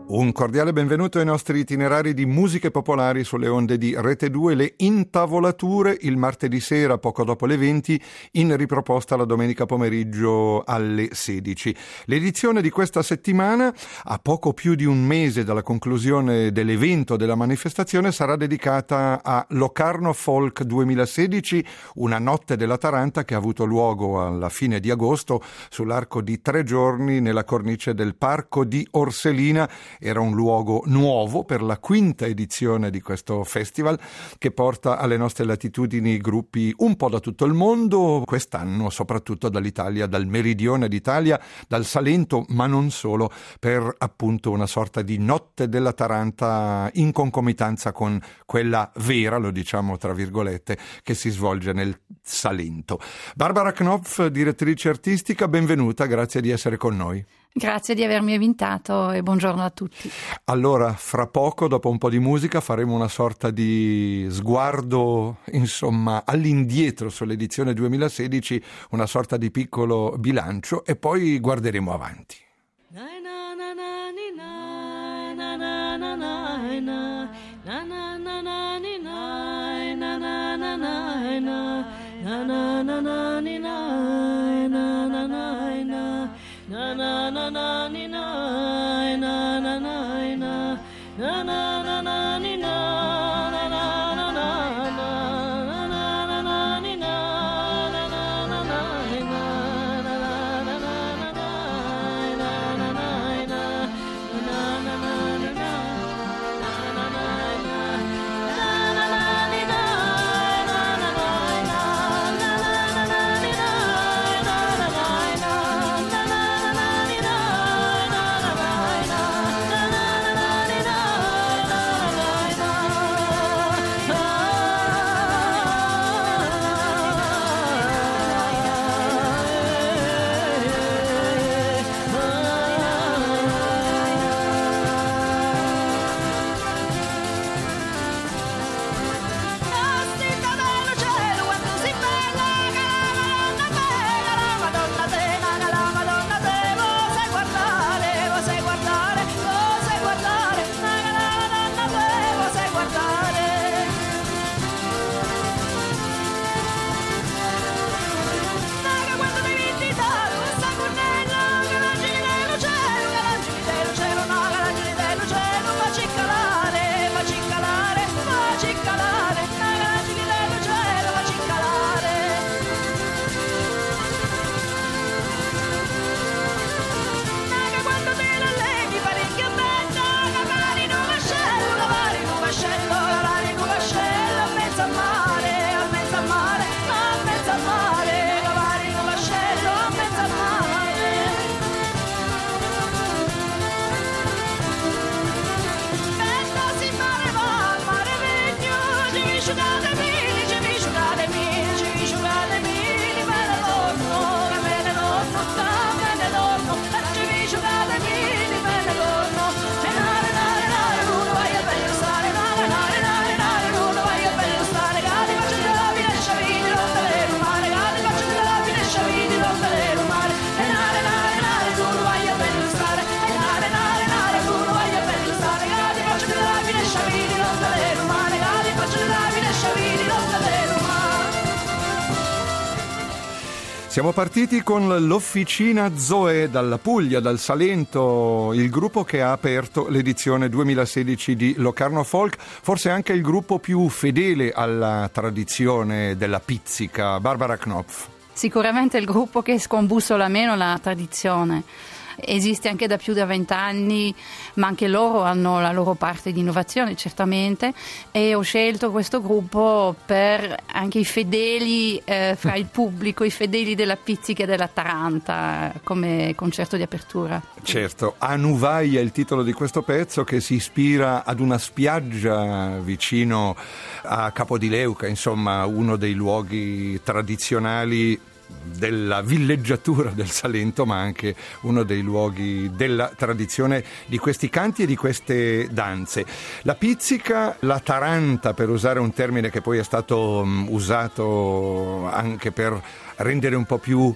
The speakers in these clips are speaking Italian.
Un cordiale benvenuto ai nostri itinerari di musiche popolari sulle onde di Rete 2, le intavolature il martedì sera poco dopo le 20, in riproposta la domenica pomeriggio alle 16. L'edizione di questa settimana, a poco più di un mese dalla conclusione dell'evento della manifestazione, sarà dedicata a Locarno Folk 2016, una notte della Taranta che ha avuto luogo alla fine di agosto sull'arco di 3 giorni nella cornice del Parco di Orselina. Era un luogo nuovo per la 5ª edizione di questo festival che porta alle nostre latitudini gruppi un po' da tutto il mondo, quest'anno soprattutto dall'Italia, dal meridione d'Italia, dal Salento, ma non solo, per appunto una sorta di notte della Taranta in concomitanza con quella vera, lo diciamo tra virgolette, che si svolge nel Salento. Barbara Knopf, direttrice artistica, benvenuta, grazie di essere con noi. Grazie di avermi invitato e buongiorno a tutti. Allora, fra poco, dopo un po' di musica, faremo una sorta di sguardo, insomma, all'indietro sull'edizione 2016, una sorta di piccolo bilancio e poi guarderemo avanti. Na na na na ni na na na na na na na na na ni na na na na na na na na ni na na na na Siamo partiti con l'Officina Zoe dalla Puglia, dal Salento, il gruppo che ha aperto l'edizione 2016 di Locarno Folk, forse anche il gruppo più fedele alla tradizione della pizzica. Barbara Knopf. Sicuramente il gruppo che scombussola meno la tradizione. Esiste anche da più di 20 anni, ma anche loro hanno la loro parte di innovazione certamente, e ho scelto questo gruppo per anche i fedeli fra il pubblico, i fedeli della pizzica e della Taranta come concerto di apertura. Certo, Anuvaia è il titolo di questo pezzo che si ispira ad una spiaggia vicino a Capodileuca, insomma uno dei luoghi tradizionali della villeggiatura del Salento, ma anche uno dei luoghi della tradizione di questi canti e di queste danze. La pizzica, la Taranta, per usare un termine che poi è stato usato anche per rendere un po' più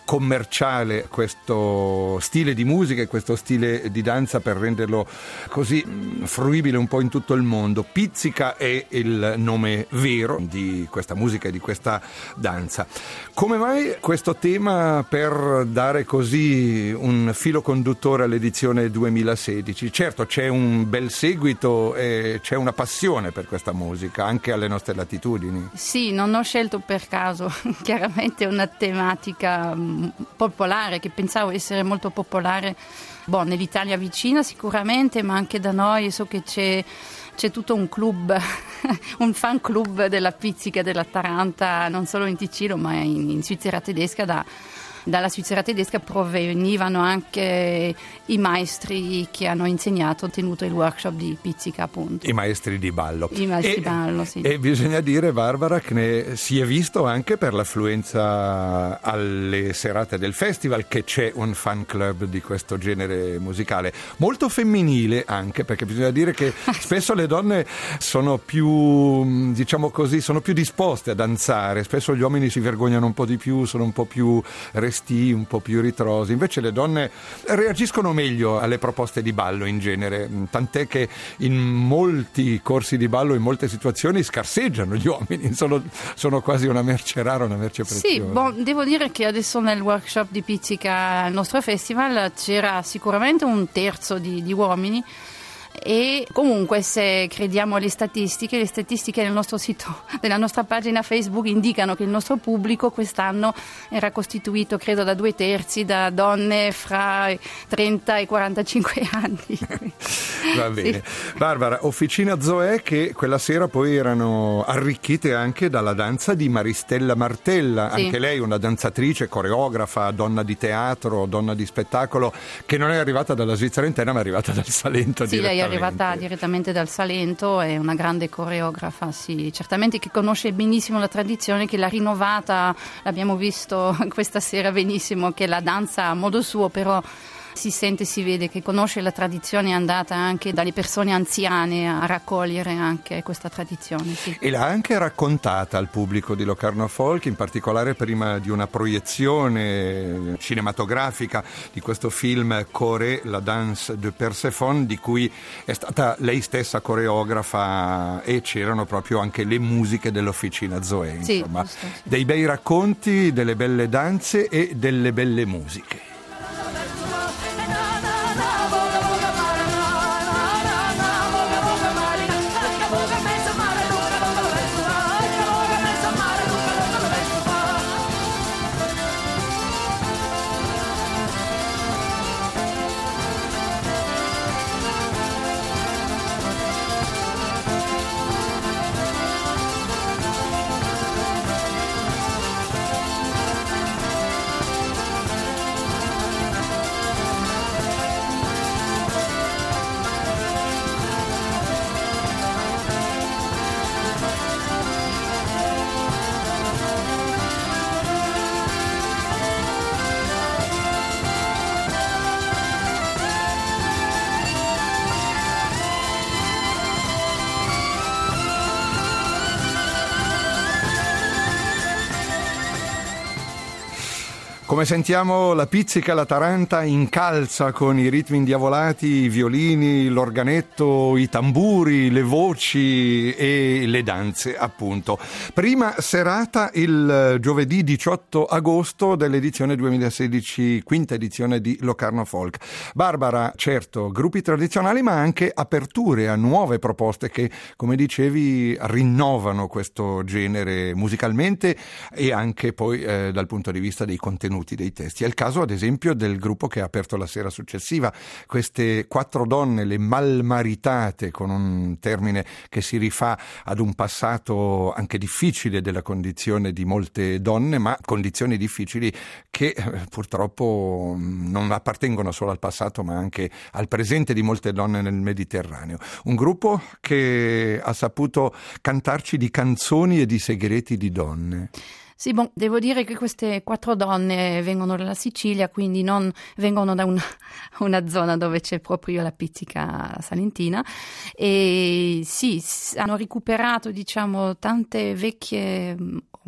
commerciale questo stile di musica e questo stile di danza per renderlo così fruibile un po' in tutto il mondo. Pizzica è il nome vero di questa musica e di questa danza. Come mai questo tema per dare così un filo conduttore all'edizione 2016? Certo, c'è un bel seguito e c'è una passione per questa musica anche alle nostre latitudini. Sì, non ho scelto per caso, chiaramente è una tematica popolare che pensavo essere molto popolare nell'Italia vicina sicuramente, ma anche da noi. So che c'è tutto un club, un fan club della pizzica della Taranta, non solo in Ticino ma in Svizzera tedesca. Dalla Svizzera tedesca provenivano anche i maestri che hanno tenuto il workshop di pizzica, appunto. I maestri di ballo. I maestri di ballo, sì. E bisogna dire, Barbara, che ne si è visto anche per l'affluenza alle serate del festival che c'è un fan club di questo genere musicale. Molto femminile anche, perché bisogna dire che spesso le donne sono più, diciamo così, sono più disposte a danzare. Spesso gli uomini si vergognano un po' di più, sono un po' più restii, un po' più ritrosi. Invece le donne reagiscono meglio alle proposte di ballo in genere, tant'è che in molti corsi di ballo, in molte situazioni, scarseggiano gli uomini, sono quasi una merce rara, una merce preziosa. Sì, devo dire che adesso nel workshop di pizzica al nostro festival c'era sicuramente un terzo di uomini. E comunque, se crediamo alle statistiche del nostro sito, della nostra pagina Facebook, indicano che il nostro pubblico quest'anno era costituito, credo, da 2/3 da donne fra i 30 e i 45 anni. Va bene. Sì. Barbara, Officina Zoe, che quella sera poi erano arricchite anche dalla danza di Maristella Martella, sì. Anche lei una danzatrice, coreografa, donna di teatro, donna di spettacolo, che non è arrivata dalla Svizzera interna ma è arrivata dal Salento. Sì, lei è arrivata direttamente dal Salento, è una grande coreografa, sì, certamente, che conosce benissimo la tradizione, che l'ha rinnovata, l'abbiamo visto questa sera benissimo, che la danza a modo suo, però si sente, si vede che conosce la tradizione, è andata anche dalle persone anziane a raccogliere anche questa tradizione. Sì. E l'ha anche raccontata al pubblico di Locarno Folk, in particolare prima di una proiezione cinematografica di questo film Corée, la danse de Perséphone, di cui è stata lei stessa coreografa, e c'erano proprio anche le musiche dell'Officina Zoe. Insomma, sì, giusto, sì. Dei bei racconti, delle belle danze e delle belle musiche. Come sentiamo, la pizzica, la Taranta incalza con i ritmi indiavolati, i violini, l'organetto, i tamburi, le voci e le danze, appunto. Prima serata il giovedì 18 agosto dell'edizione 2016, quinta edizione di Locarno Folk. Barbara, certo, gruppi tradizionali ma anche aperture a nuove proposte che, come dicevi, rinnovano questo genere musicalmente e anche poi dal punto di vista dei contenuti, dei testi. È il caso ad esempio del gruppo che ha aperto la sera successiva, queste 4 donne, le malmaritate, con un termine che si rifà ad un passato anche difficile della condizione di molte donne, ma condizioni difficili che purtroppo non appartengono solo al passato ma anche al presente di molte donne nel Mediterraneo. Un gruppo che ha saputo cantarci di canzoni e di segreti di donne. Sì, devo dire che queste 4 donne vengono dalla Sicilia, quindi non vengono da una zona dove c'è proprio la pizzica salentina, e sì, hanno recuperato, diciamo, tante vecchie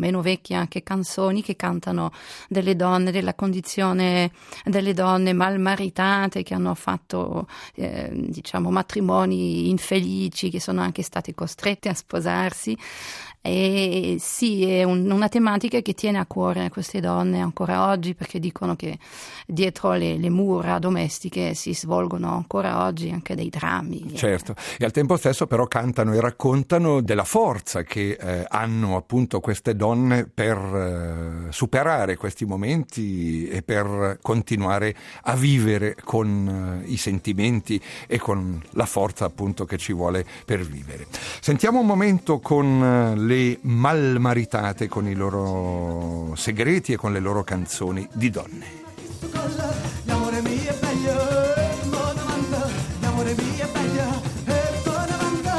meno vecchie anche canzoni che cantano delle donne, della condizione delle donne malmaritate che hanno fatto matrimoni infelici, che sono anche state costrette a sposarsi. E sì, è una tematica che tiene a cuore queste donne ancora oggi, perché dicono che dietro le mura domestiche si svolgono ancora oggi anche dei drammi. Certo, e al tempo stesso però cantano e raccontano della forza che hanno appunto queste donne per superare questi momenti e per continuare a vivere con i sentimenti e con la forza appunto che ci vuole per vivere. Sentiamo un momento con le malmaritate, con i loro segreti e con le loro canzoni di donne. L'amore mio è meglio, buona manda. L'amore mio è meglio, buona manda.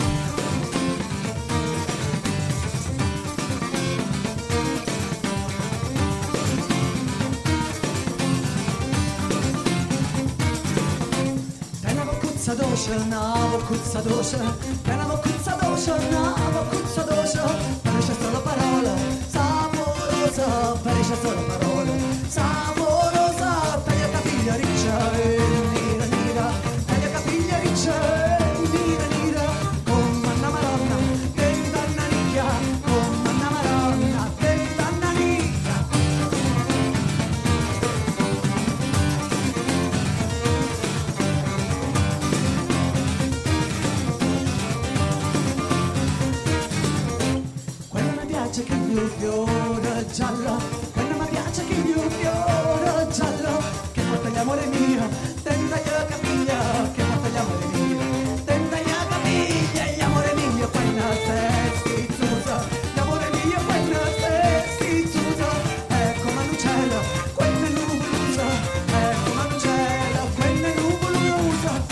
Tenavo cuzza doce, navo cuzza doce. Tenavo cuzza doce, navo cuzza doce. Parisce solo parola, saporosa. Parisce solo parola, saporosa. Taglia capiglia riccia e nera nera. Taglia capiglia riccia e nera nera. Come una maronna, dentro una nicchia. Come una maronna, dentro una nicchia. Quella mi piace che il mio fiore giallo, quella mi piace che il mio fiore giallo, che porta l'amore mio, tenta io capiglia, che porta l'amore mio, tenta io capiglia, l'amore mio, quella sei schizzosa, l'amore mio, quella sei schizzosa, è come un uccello, quella è nuvolosa, è come un uccello, quella è nuvolosa.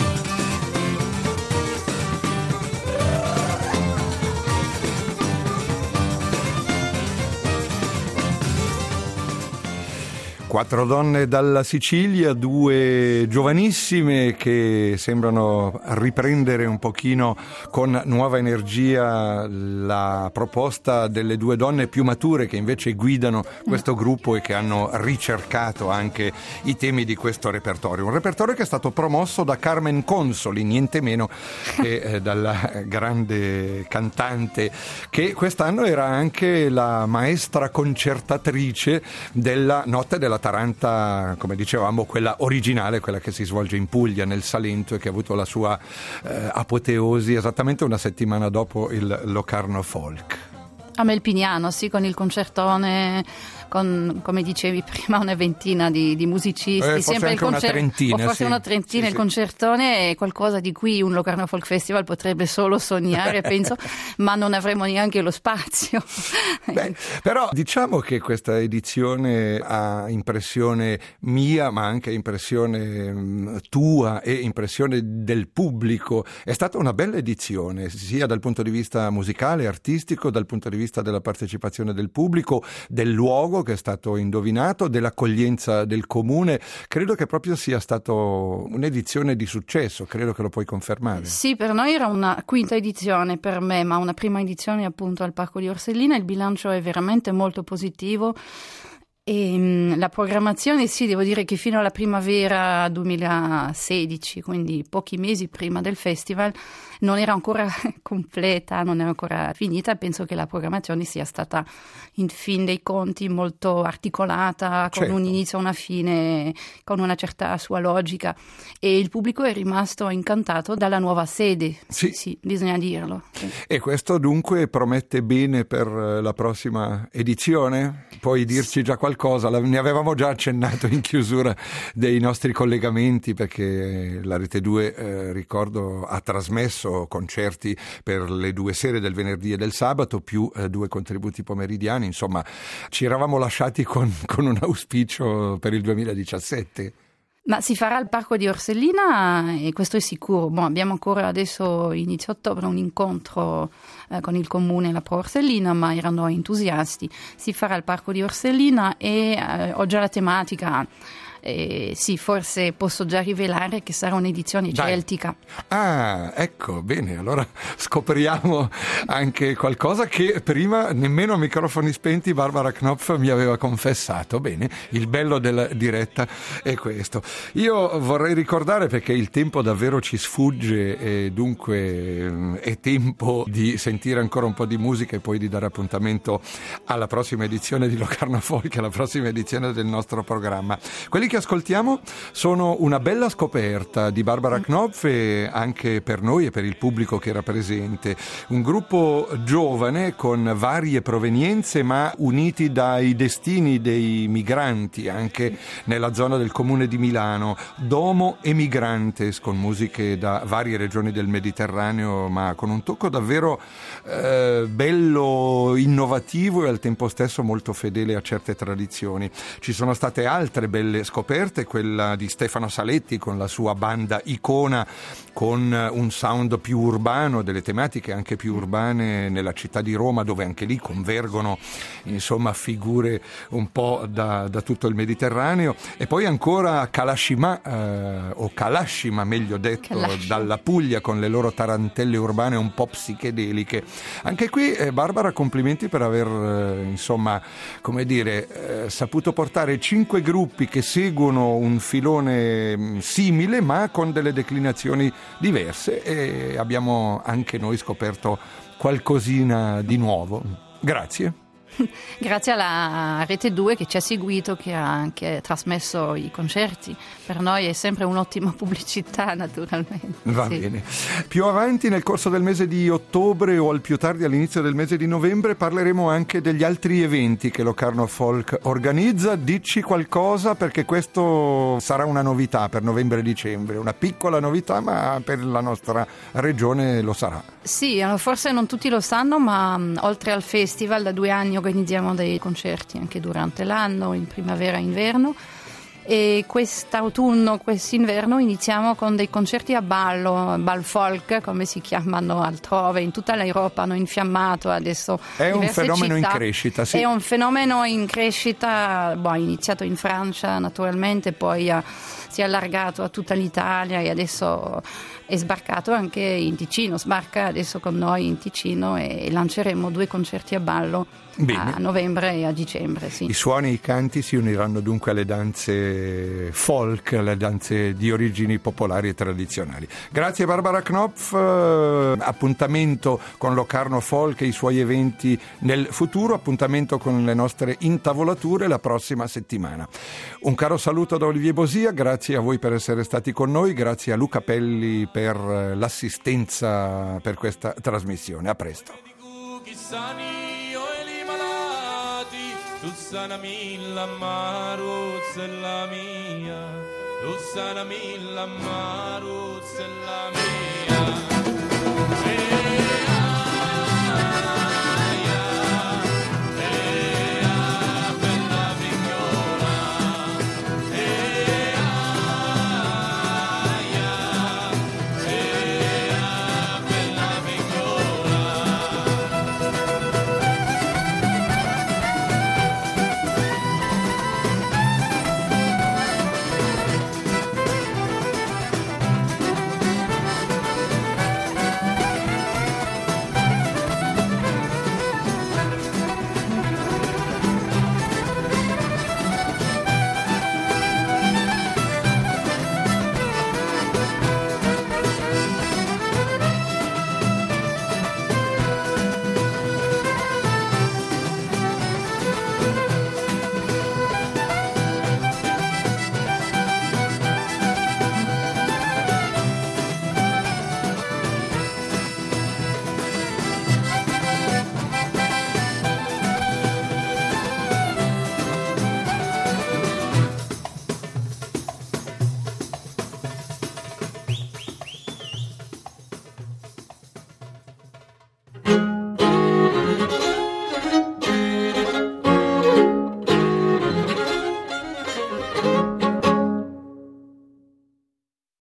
Quattro donne dalla Sicilia, due giovanissime che sembrano riprendere un pochino con nuova energia la proposta delle due donne più mature che invece guidano questo gruppo e che hanno ricercato anche i temi di questo repertorio. Un repertorio che è stato promosso da Carmen Consoli, niente meno che dalla grande cantante, che quest'anno era anche la maestra concertatrice della Notte della Taranta, come dicevamo, quella originale, quella che si svolge in Puglia, nel Salento, e che ha avuto la sua apoteosi esattamente una settimana dopo il Locarno Folk. A Melpignano, sì, con il concertone, con, come dicevi prima, una ventina di musicisti, sempre il una trentina, o forse sì. una trentina, sì, il concertone è qualcosa di cui un Locarno Folk Festival potrebbe solo sognare, penso, ma non avremo neanche lo spazio. Beh, però diciamo che questa edizione ha impressione mia, ma anche impressione tua e impressione del pubblico. È stata una bella edizione, sia dal punto di vista musicale, artistico, dal punto di vista della partecipazione del pubblico, del luogo che è stato indovinato, dell'accoglienza del comune. Credo che proprio sia stato un'edizione di successo, credo che lo puoi confermare. Sì, per noi era una quinta edizione per me, ma una prima edizione appunto al Parco di Orsellina. Il bilancio è veramente molto positivo. E la programmazione, sì, devo dire che fino alla primavera 2016, quindi pochi mesi prima del festival, non era ancora completa, non era ancora finita. Penso che la programmazione sia stata in fin dei conti molto articolata, con certo. un inizio e una fine, con una certa sua logica, e il pubblico è rimasto incantato dalla nuova sede, sì, bisogna dirlo. Sì. E questo dunque promette bene per la prossima edizione? Puoi dirci già qualcosa? Ne avevamo già accennato in chiusura dei nostri collegamenti, perché la Rete 2, ricordo, ha trasmesso concerti per le 2 sere del venerdì e del sabato, più 2 contributi pomeridiani. Insomma, ci eravamo lasciati con un auspicio per il 2017. Ma si farà al Parco di Orsellina, e questo è sicuro. Abbiamo ancora adesso, inizio ottobre, un incontro con il comune e la Pro Orsellina, ma erano entusiasti. Si farà al Parco di Orsellina e ho già la tematica. sì, forse posso già rivelare che sarà un'edizione celtica. Ah, ecco, bene, allora scopriamo anche qualcosa che prima nemmeno a microfoni spenti Barbara Knopf mi aveva confessato. Bene, il bello della diretta è questo. Io vorrei ricordare, perché il tempo davvero ci sfugge e dunque è tempo di sentire ancora un po' di musica e poi di dare appuntamento alla prossima edizione di Locarno Folk, alla prossima edizione del nostro programma. Quelli che ascoltiamo sono una bella scoperta di Barbara Knopf, e anche per noi e per il pubblico che era presente. Un gruppo giovane con varie provenienze ma uniti dai destini dei migranti anche nella zona del comune di Milano. Domo Emigrantes, con musiche da varie regioni del Mediterraneo ma con un tocco davvero bello, innovativo e al tempo stesso molto fedele a certe tradizioni. Ci sono state altre belle scoperte, quella di Stefano Saletti con la sua banda Icona, con un sound più urbano, delle tematiche anche più urbane nella città di Roma, dove anche lì convergono insomma figure un po' da tutto il Mediterraneo. E poi ancora Kalashima, o Kalashima meglio detto, dalla Puglia, con le loro tarantelle urbane un po' psichedeliche. Anche qui Barbara, complimenti per aver insomma, come dire, saputo portare 5 gruppi che seguono un filone simile ma con delle declinazioni diverse, e abbiamo anche noi scoperto qualcosina di nuovo. Grazie. Grazie alla Rete 2 che ci ha seguito, che ha anche trasmesso i concerti. Per noi è sempre un'ottima pubblicità, naturalmente. Va bene. Più avanti nel corso del mese di ottobre o al più tardi all'inizio del mese di novembre parleremo anche degli altri eventi che Locarno Folk organizza. Dici qualcosa, perché questo sarà una novità per novembre e dicembre, una piccola novità ma per la nostra regione lo sarà. Sì, forse non tutti lo sanno, ma oltre al festival da 2 anni organizziamo dei concerti anche durante l'anno, in primavera e inverno, e quest'autunno, quest'inverno iniziamo con dei concerti a ballo, bal folk come si chiamano altrove, in tutta l'Europa hanno infiammato adesso. È un fenomeno in crescita, sì. È un fenomeno in crescita, è iniziato in Francia naturalmente, poi si è allargato a tutta l'Italia e adesso è sbarcato anche in Ticino, sbarca adesso con noi in Ticino, e lanceremo 2 concerti a ballo. Bene. A novembre e a dicembre, sì. I suoni e i canti si uniranno dunque alle danze folk, alle danze di origini popolari e tradizionali. Grazie Barbara Knopf, appuntamento con Locarno Folk e i suoi eventi nel futuro, appuntamento con le nostre intavolature la prossima settimana. Un caro saluto da Olivier Bosia, grazie a voi per essere stati con noi, grazie a Luca Pelli per l'assistenza per questa trasmissione. A presto. Tu sanami l'ammaruzza e la mia, tu sanami l'ammaruzza e la mia.